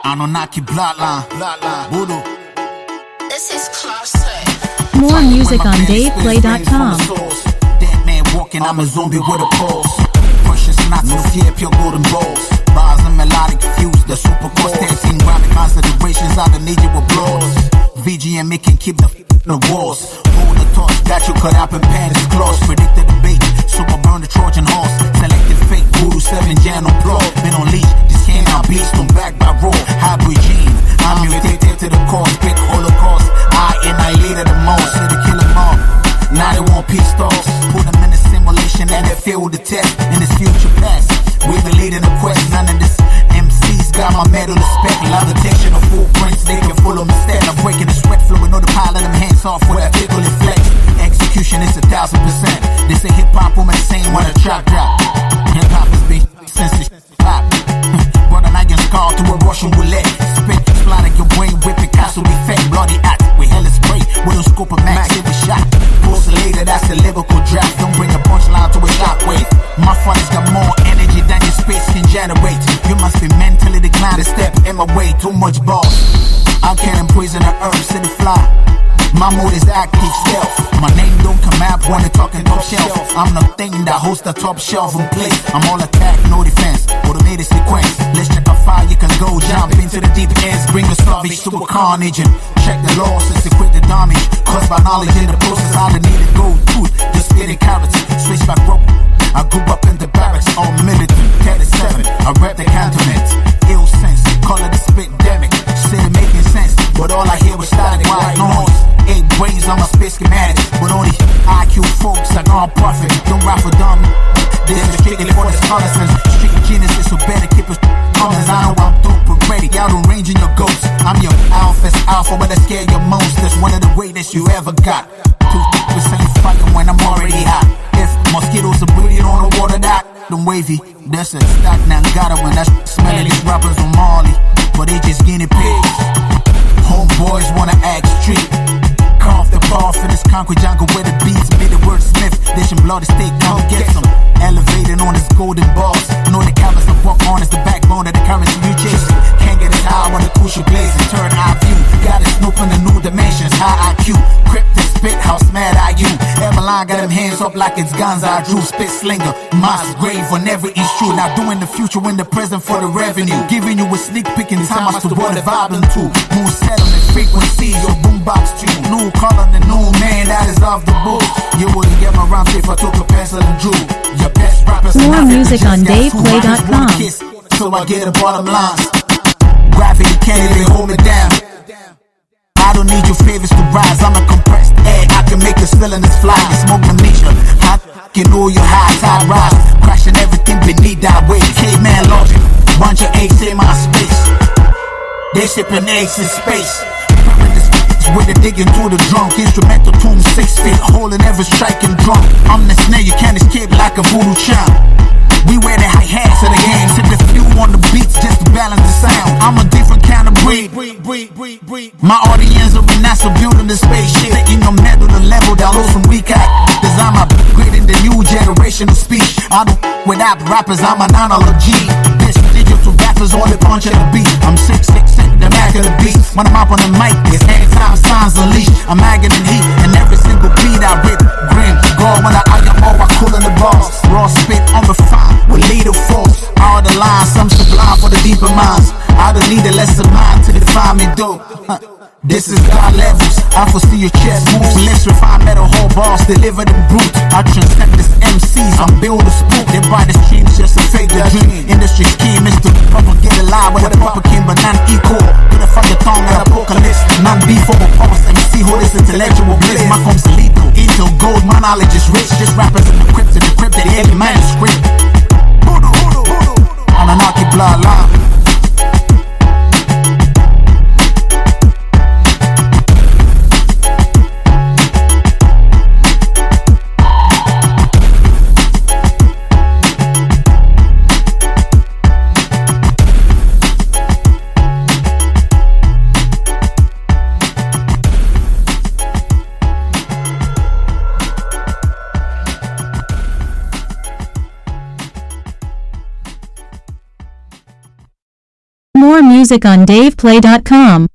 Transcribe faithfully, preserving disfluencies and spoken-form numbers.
Anunnaki bloodline, bloodline, voodoo. This is classic. More music on dave play dot com. Dead man walking, I'm a zombie with a pulse. Precious knots, no fear, pure golden balls. Bars and melodic fuse, the super course. thirteen graphic considerations out of nature with blows. V G M, it can keep the f*** the walls. Hold the torch, got you cut up in panties, claws. Predicted the bait, so I burn the Trojan horse. Selected fake, voodoo, seven gen on blow. Been on leash, this came out beast, I'm back by raw. Hybrid gene, I'm mutated to the core. Spit holocaust, I annihilated the most. So they kill them all, now they want peace stars. Put them in the simulation and they failed the test. In this future past, we been leading the quest. None of this M Cs got my medal respect. Levitation of footprints, they can follow me step. I'm breaking the sweat flow, know the pile of them hands off with a tickle and flex. Execution is a thousand percent. They say hip hop woman same when a trap drop. Hip hop has been since the pop. Brought an iron scar to a Russian roulette. Spit, splatter your brain with Picasso effect. Bloody act, we hella spray. We don't scope a max, it was shot. Pulse later, that's the lyrical draft. Don't bring a punchline to a shockwave. My father's got more energy than your space can generate. You must be mentally declined to step in my way. Too much balls. I can't poison the earth, see the fly. My mode is active stealth. My name don't come out when they talking top shelf. I'm the thing that hosts the top shelf in place. I'm all attack, no defense. Automated sequence. Let's check how far you can go. Jump into the deep ends. Bring a savage to a carnage and check the losses. Equate the damage caused by knowledge in the process. I need to go tooth, just spitting carrots. Switch back rope. I grew up in the barracks, all militant. thirty-seven, I rep the cantonment. Ill sense, call it a spit demic. City making sense, but all I hear is static white noise. Eight brains on my space schematics, but only I Q folks are gone profit. Don't rap for dumb. This is strictly for the scholars. Street geniuses, so better keep it coming. I know I'm dope and ready. Out on range in your ghosts. I'm your alpha's alpha, but I scare your most. That's one of the greatest you ever got. Two percent fighting when I'm already hot. If mosquitoes are breeding on the water, that them wavy. That's a stock now got it when I smelling these rappers on Marley, but they just guinea pigs. Homeboys wanna act street. Carve the bar for this concrete jungle where the beats made the word Smith. Dishing bloody steak, come get some. Elevating on this golden balls. Know the covers the walk on is the backbone of the currency you chase. Can't get as high when the cushion plays and turn eye view. Got it snooping the new dimensions, high I Q. Cryptic spit, how mad are you? Everline got them hands up like it's guns I drew. Spit slinger, mass grave whenever it's true. Now doing the future in the present for the revenue. Giving you a sneak peek in time as to what the vibing to. Moon settlement frequency, your boombox tune. New color, the new man that is off the book. You wouldn't get my rhymes if I took a pencil and drew. Your best rappers. More music on dave play dot com. So I get the bottom lines. Gravity can't even hold me down. I don't need your favors to rise. I'm a compressed air. I can make the cylinders fly. Smoke amnesia. I can know your high tide rise. Crashing everything beneath that weight. Caveman logic. Bunch of apes in my space. They shipping eggs in space. With the digging through the drunk. Instrumental tune six feet. Hole in every striking drum. I'm the snare, you can't escape like a voodoo charm. We wear the high hats of the game. Tip the few on the beats just to balance the sound. I'm a different kind of breed. My audience are in NASA building the spaceship. Taking your metal to level down low from weak act. Cause I'm upgrading the new generation of speech. I don't without rappers, I'm an analogy. This digital rappers only punch at the beat. I'm six six six, the Mac of the beast. When I'm up on the mic, it's anytime signs unleashed. I'm agony heat, and every single beat I rip. Grim, God when I I got more, I cool in the balls. Raw spit on the fire with lethal force. All the lines, some sublime for the deeper minds. I don't need a lesser mind to define me dope. Huh. This is God levels. I foresee your chest moves. Let's refine metal whole bars, deliver them brute. I transcend this M Cs, I'm build a spook. They buy the streams just to fake the dream. Industry scheme is to propagate a lie with a proper king, but non equal. Put a fucking tongue at apocalypse. None before a pulse. M C who this intellectual bliss. My comes lethal. Intel gold, my knowledge is rich. Just rappers in the crypt, in the crypt, the heavy manuscript. Anunnaki bloodline. more music on dave play dot com.